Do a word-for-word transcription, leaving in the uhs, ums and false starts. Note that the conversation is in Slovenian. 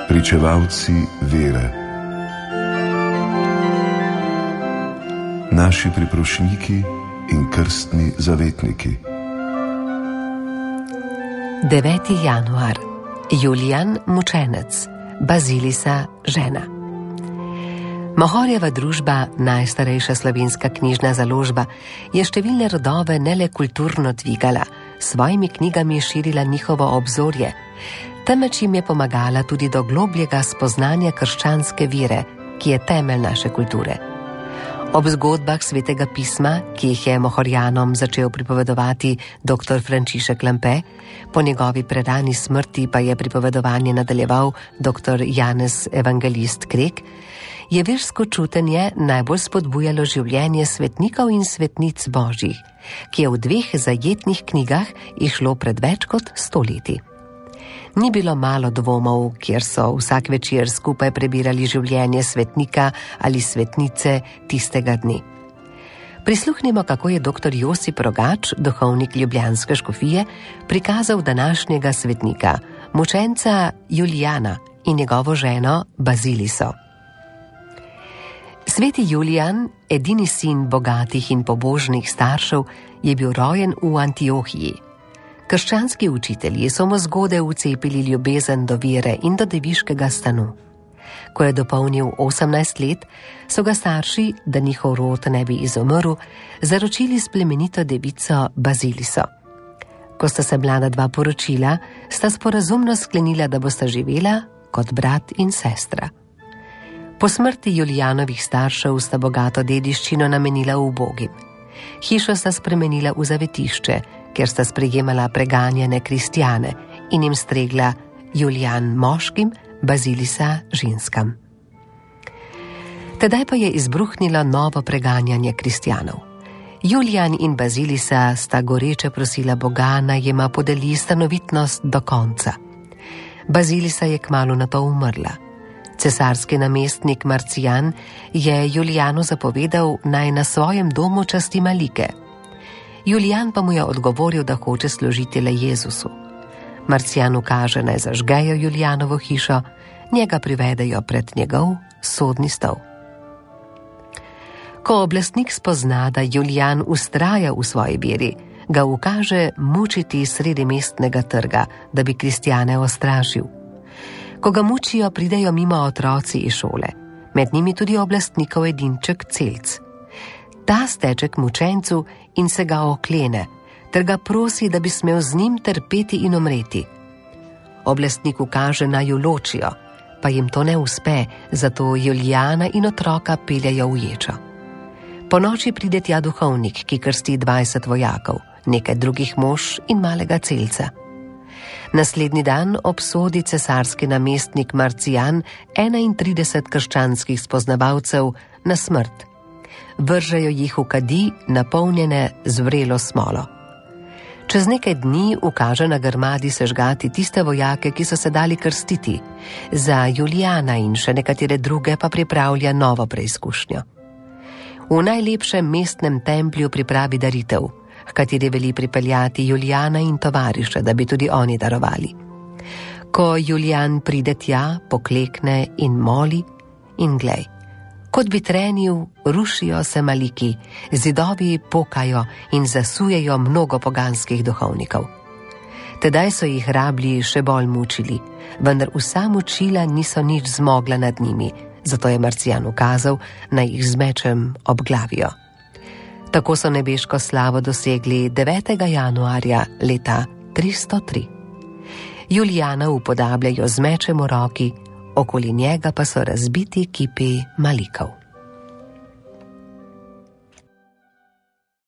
pričevalci vere, naši priprošniki in krstni zavetniki. deveti januar. Julijan mučenec, Bazilisa žena. Mohorjeva družba, najstarejša slovenska knjižna založba, je številne rodove ne le kulturno dvigala, s svojimi knjigami širila njihovo obzorje, temveč jim je pomagala tudi do globljega spoznanja krščanske vere, ki je temelj naše kulture. Ob zgodbah svetega pisma, ki jih je Mohorjanom začel pripovedovati doktor Frančišek Lampe, po njegovi prerani smrti pa je pripovedovanje nadaljeval doktor Janez Evangelist Krek, je versko čutenje najbolj spodbujalo življenje svetnikov in svetnic božjih, ki je v dveh zajetnih knjigah išlo pred več kot sto leti. Ni bilo malo dvomov, kjer so vsak večer skupaj prebirali življenje svetnika ali svetnice tistega dne. Prisluhnimo, kako je doktor Josip Rogač, duhovnik ljubljanske škofije, prikazal današnjega svetnika, mučenca Julijana in njegovo ženo Baziliso. Sveti Julijan, edini sin bogatih in pobožnih staršev, je bil rojen v Antiohiji. Krščanski učitelji so mu zgodaj vcepili ljubezen do vere in do deviškega stanu. Ko je dopolnil osemnajst let, so ga starši, da njihov rod ne bi izumrl, zaročili s plemenito devico Baziliso. Ko sta se mlada dva poročila, sta sporazumno sklenila, da bosta živela kot brat in sestra. Po smrti Julijanovih staršev sta bogato dediščino namenila ubogim. Hišo sta spremenila v zavetišče, kjer sta sprejemala preganjene kristjane in jim stregla Julijan moškim, Bazilisa ženskam. Tedaj pa je izbruhnilo novo preganjanje kristjanov. Julijan in Bazilisa sta goreče prosila Boga, naj jima podeli stanovitnost do konca. Bazilisa je kmalu nato umrla. Cesarski namestnik Marcijan je Julijanu zapovedal, naj na svojem domu časti malike. Julijan pa mu je odgovoril, da hoče služiti le Jezusu. Marcijanu kaže, naj zažgejo Julijanovo hišo, njega privedejo pred njegov sodni stol. Ko oblastnik spozna, da Julijan ustraja v svoji veri, ga ukaže mučiti sredi mestnega trga, da bi kristjane ostrašil. Ko ga mučijo, pridejo mimo otroci iz šole, med njimi tudi oblastnikov edinček Celc. Ta steče k mučencu in se ga oklene, ter ga prosi, da bi smel z njim trpeti in umreti. Oblastnik ukaže, naj ju ločijo, pa jim to ne uspe, zato Julijana in otroka peljejo v ječo. Po noči pride tja duhovnik, ki krsti dvajset vojakov, nekaj drugih mož in malega Celca. Naslednji dan obsodi cesarski namestnik Marcijan enaintrideset krščanskih spoznavalcev na smrt. Vržejo jih v kadi, napolnjene z vrelo smolo. Čez nekaj dni ukaže na grmadi sežgati tiste vojake, ki so se dali krstiti. Za Julijana in še nekatere druge pa pripravlja novo preizkušnjo. V najlepšem mestnem templju pripravi daritev, h kateri veli pripeljati Julijana in tovariše, da bi tudi oni darovali. Ko Julijan pride tja, poklekne in moli, in glej, kot bi trenil, rušijo se maliki, zidovi pokajo in zasujejo mnogo poganskih duhovnikov. Tedaj so jih rablji še bolj mučili, vendar vsa mučila niso nič zmogla nad njimi, zato je Marcijan ukazal, naj jih z mečem obglavijo. Tako so nebeško slavo dosegli devetega januarja leta tristo tri. Julijana upodabljajo z mečem v roki, okoli njega pa so razbiti kipi malikov.